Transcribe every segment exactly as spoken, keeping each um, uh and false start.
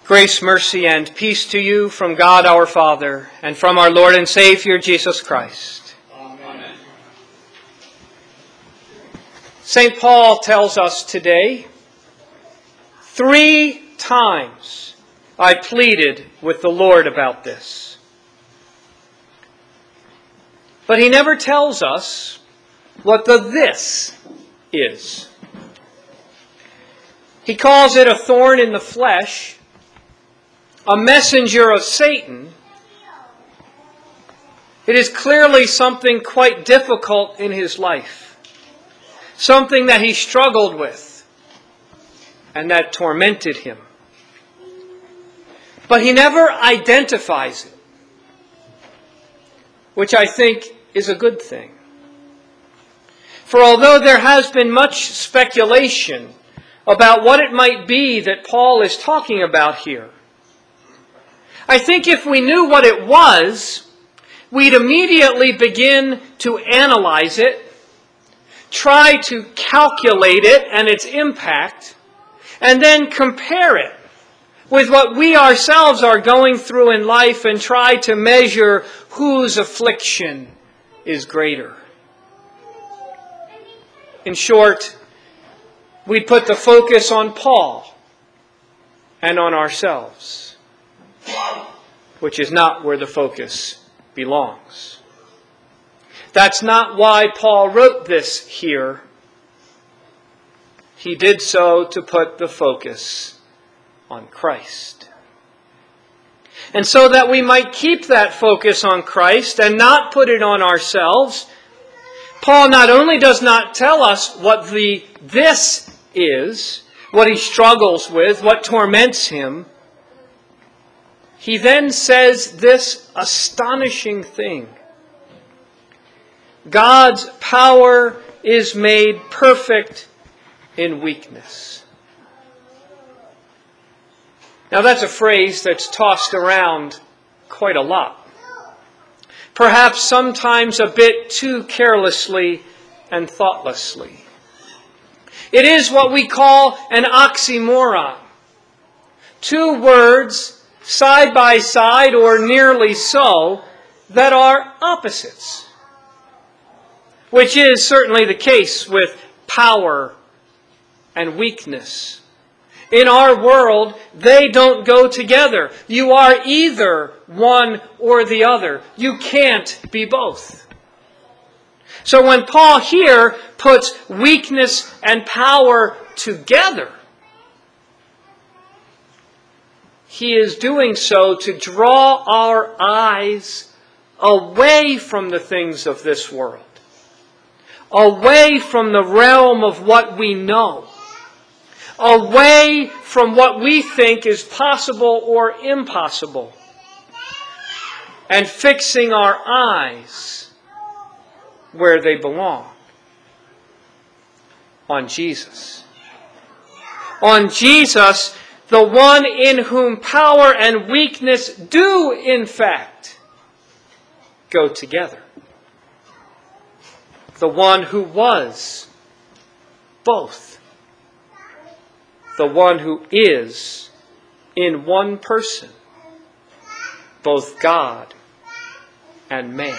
Grace, mercy, and peace to you from God our Father and from our Lord and Savior Jesus Christ. Amen. Saint Paul tells us today, three times I pleaded with the Lord about this. But he never tells us what the this is. He calls it a thorn in the flesh, a messenger of Satan. It is clearly something quite difficult in his life, something that he struggled with and that tormented him. But he never identifies it, which I think is a good thing. For although there has been much speculation about what it might be that Paul is talking about here, I think if we knew what it was, we'd immediately begin to analyze it, try to calculate it and its impact, and then compare it with what we ourselves are going through in life and try to measure whose affliction is greater. In short, we put the focus on Paul and on ourselves, which is not where the focus belongs. That's not why Paul wrote this here. He did so to put the focus on Christ. And so that we might keep that focus on Christ and not put it on ourselves, Paul not only does not tell us what the this is, what he struggles with, what torments him, he then says this astonishing thing. God's power is made perfect in weakness. Now that's a phrase that's tossed around quite a lot. Perhaps sometimes a bit too carelessly and thoughtlessly. It is what we call an oxymoron. Two words side by side or nearly so that are opposites. Which is certainly the case with power and weakness. In our world, they don't go together. You are either one or the other. You can't be both. So when Paul here puts weakness and power together, he is doing so to draw our eyes away from the things of this world, away from the realm of what we know, away from what we think is possible or impossible, and fixing our eyes where they belong, on Jesus. On Jesus, the one in whom power and weakness do, in fact, go together. The one who was both. The one who is in one person, both God and man.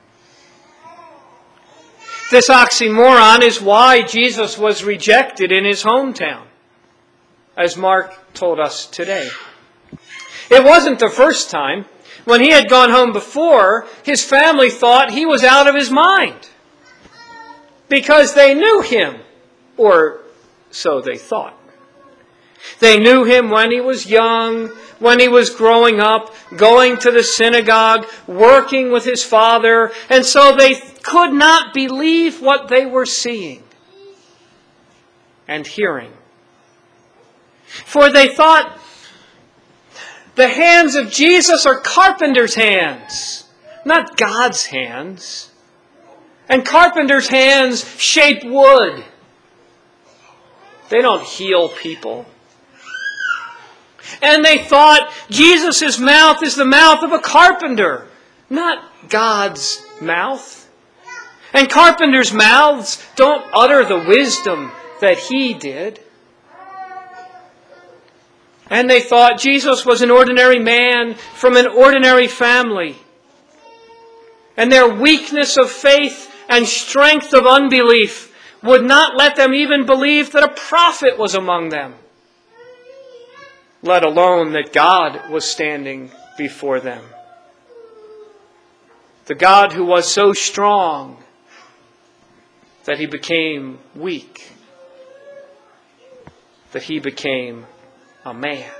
This oxymoron is why Jesus was rejected in his hometown, as Mark told us today. It wasn't the first time. When he had gone home before, his family thought he was out of his mind, because they knew him, or so they thought. They knew him when he was young, when he was growing up, going to the synagogue, working with his father, and so they could not believe what they were seeing and hearing. For they thought, the hands of Jesus are carpenter's hands, not God's hands. And carpenter's hands shape wood. They don't heal people. And they thought Jesus' mouth is the mouth of a carpenter, not God's mouth. And carpenters' mouths don't utter the wisdom that he did. And they thought Jesus was an ordinary man from an ordinary family. And their weakness of faith and strength of unbelief would not let them even believe that a prophet was among them, let alone that God was standing before them. The God who was so strong that he became weak, that he became a man.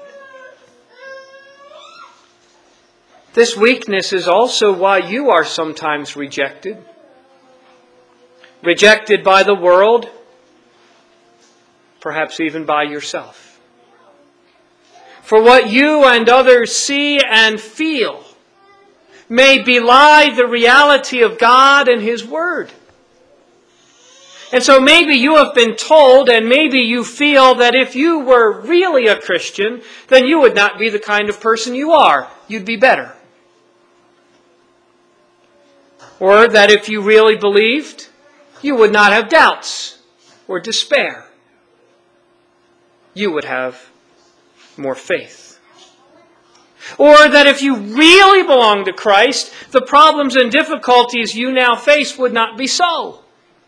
This weakness is also why you are sometimes rejected. Rejected by the world, perhaps even by yourself. For what you and others see and feel may belie the reality of God and His Word. And so maybe you have been told, and maybe you feel that if you were really a Christian, then you would not be the kind of person you are. You'd be better. Or that if you really believed, you would not have doubts or despair. You would have more faith. Or that if you really belong to Christ, the problems and difficulties you now face would not be so.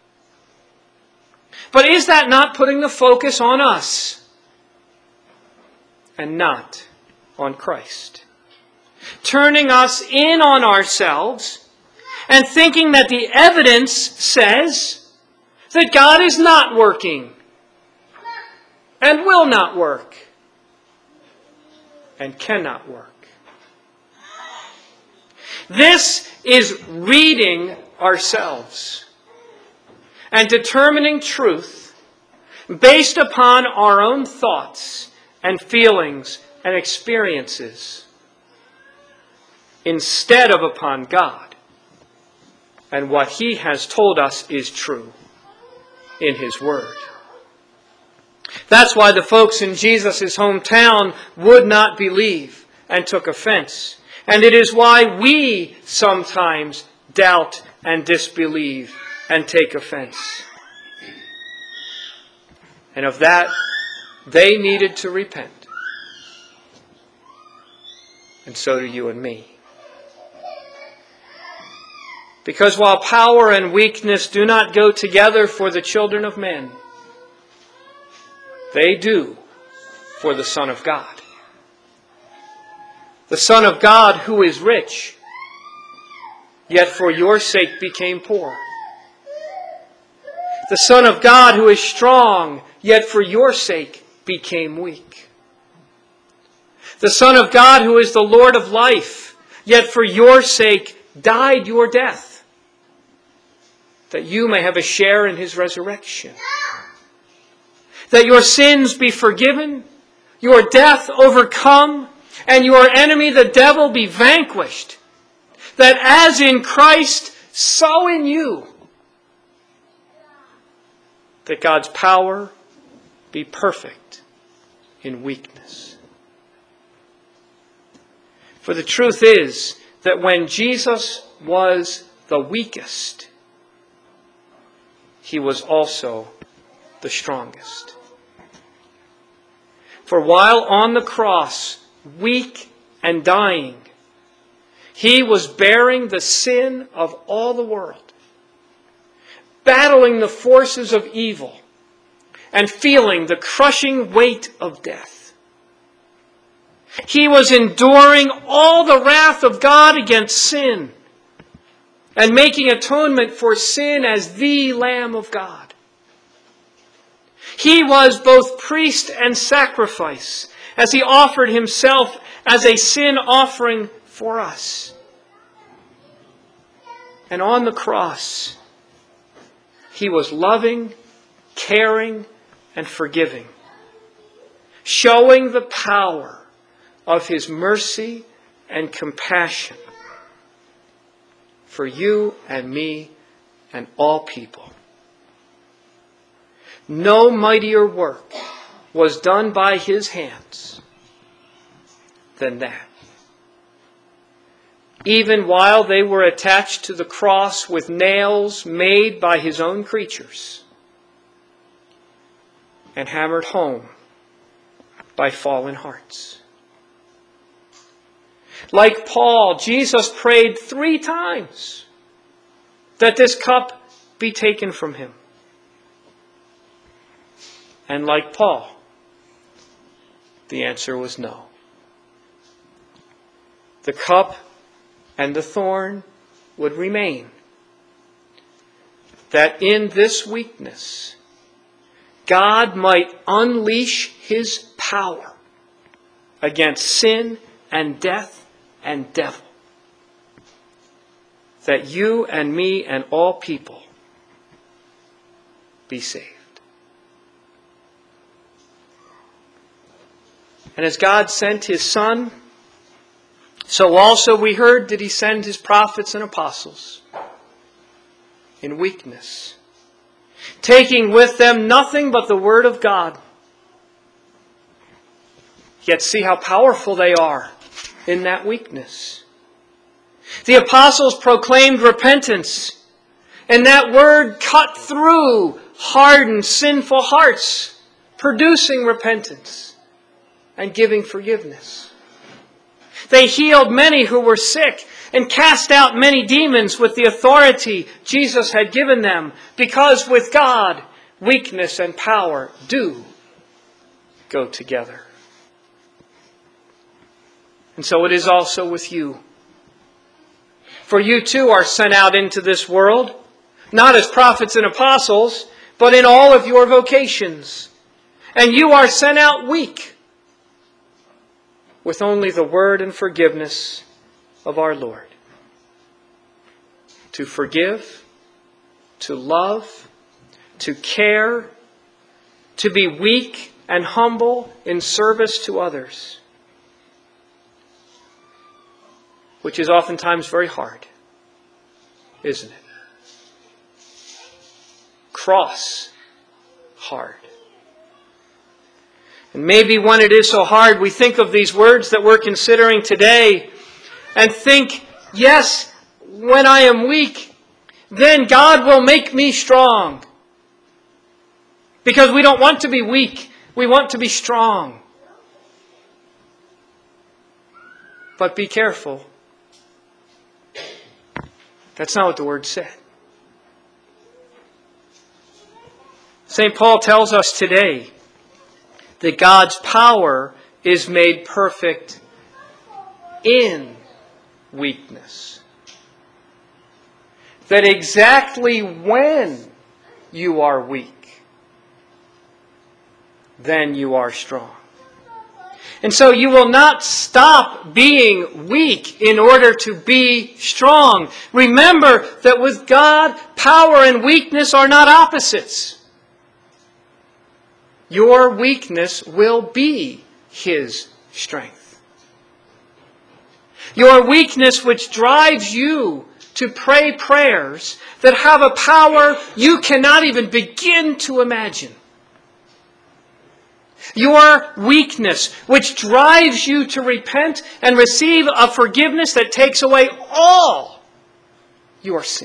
But is that not putting the focus on us and not on Christ? Turning us in on ourselves and thinking that the evidence says that God is not working and will not work and cannot work. This is reading ourselves and determining truth based upon our own thoughts and feelings and experiences instead of upon God and what He has told us is true in His Word. That's why the folks in Jesus' hometown would not believe and took offense. And it is why we sometimes doubt and disbelieve and take offense. And of that, they needed to repent. And so do you and me. Because while power and weakness do not go together for the children of men, they do for the Son of God. The Son of God who is rich, yet for your sake became poor. The Son of God who is strong, yet for your sake became weak. The Son of God who is the Lord of life, yet for your sake died your death, that you may have a share in His resurrection. That your sins be forgiven, your death overcome, and your enemy, the devil, be vanquished. That as in Christ, so in you. That God's power be perfect in weakness. For the truth is that when Jesus was the weakest, He was also the strongest. For while on the cross, weak and dying, He was bearing the sin of all the world, battling the forces of evil, and feeling the crushing weight of death. He was enduring all the wrath of God against sin, and making atonement for sin as the Lamb of God. He was both priest and sacrifice, as He offered Himself as a sin offering for us. And on the cross, He was loving, caring, and forgiving, showing the power of His mercy and compassion for you and me and all people. No mightier work was done by His hands than that. Even while they were attached to the cross with nails made by His own creatures and hammered home by fallen hearts. Like Paul, Jesus prayed three times that this cup be taken from him. And like Paul, the answer was no. The cup and the thorn would remain. That in this weakness, God might unleash His power against sin and death and devil. That you and me and all people be saved. And as God sent His Son, so also we heard did He send His prophets and apostles in weakness, taking with them nothing but the Word of God. Yet see how powerful they are in that weakness. The apostles proclaimed repentance, and that Word cut through hardened, sinful hearts, producing repentance and giving forgiveness. They healed many who were sick and cast out many demons with the authority Jesus had given them, because with God, weakness and power do go together. And so it is also with you. For you too are sent out into this world, not as prophets and apostles, but in all of your vocations. And you are sent out weak, with only the word and forgiveness of our Lord. To forgive, to love, to care, to be weak and humble in service to others, which is oftentimes very hard, isn't it? Cross hard. And maybe when it is so hard, we think of these words that we're considering today and think, yes, when I am weak, then God will make me strong. Because we don't want to be weak. We want to be strong. But be careful. That's not what the Word said. Saint Paul tells us today that God's power is made perfect in weakness. That exactly when you are weak, then you are strong. And so you will not stop being weak in order to be strong. Remember that with God, power and weakness are not opposites. Your weakness will be His strength. Your weakness which drives you to pray prayers that have a power you cannot even begin to imagine. Your weakness which drives you to repent and receive a forgiveness that takes away all your sin.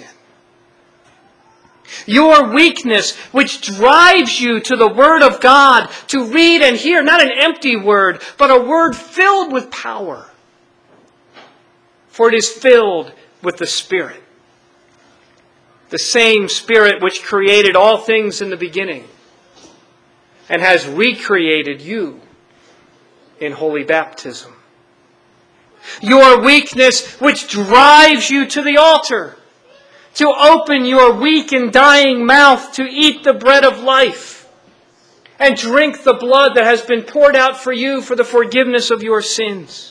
Your weakness which drives you to the Word of God to read and hear, not an empty word, but a word filled with power. For it is filled with the Spirit. The same Spirit which created all things in the beginning and has recreated you in holy baptism. Your weakness which drives you to the altar, to open your weak and dying mouth to eat the bread of life and drink the blood that has been poured out for you for the forgiveness of your sins.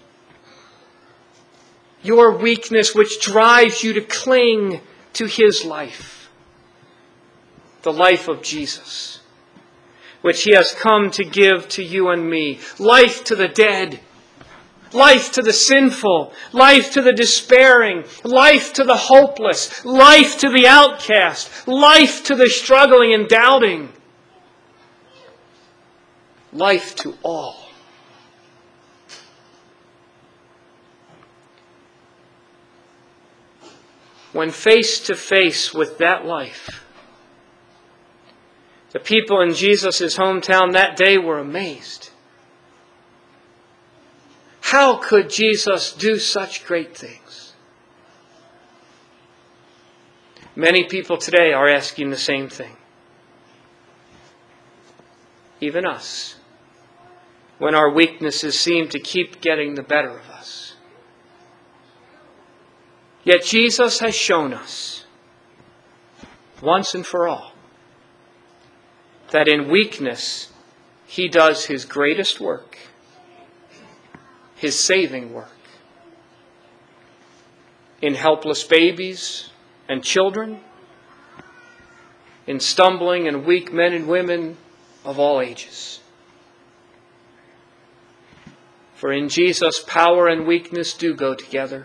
Your weakness which drives you to cling to His life, the life of Jesus, which He has come to give to you and me. Life to the dead, life to the sinful, life to the despairing, life to the hopeless, life to the outcast, life to the struggling and doubting, life to all. When face to face with that life, the people in Jesus' hometown that day were amazed. How could Jesus do such great things? Many people today are asking the same thing. Even us. When our weaknesses seem to keep getting the better of us. Yet Jesus has shown us, once and for all, that in weakness He does His greatest work, His saving work. In helpless babies and children, in stumbling and weak men and women of all ages. For in Jesus, power and weakness do go together.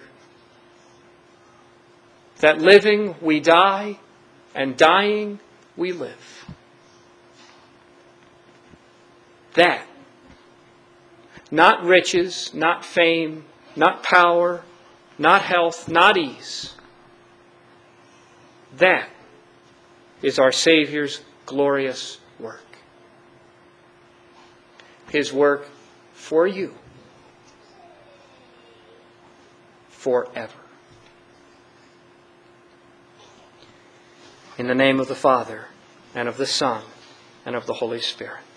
That living we die, and dying we live. That, not riches, not fame, not power, not health, not ease. That is our Savior's glorious work. His work for you. Forever. In the name of the Father, and of the Son, and of the Holy Spirit.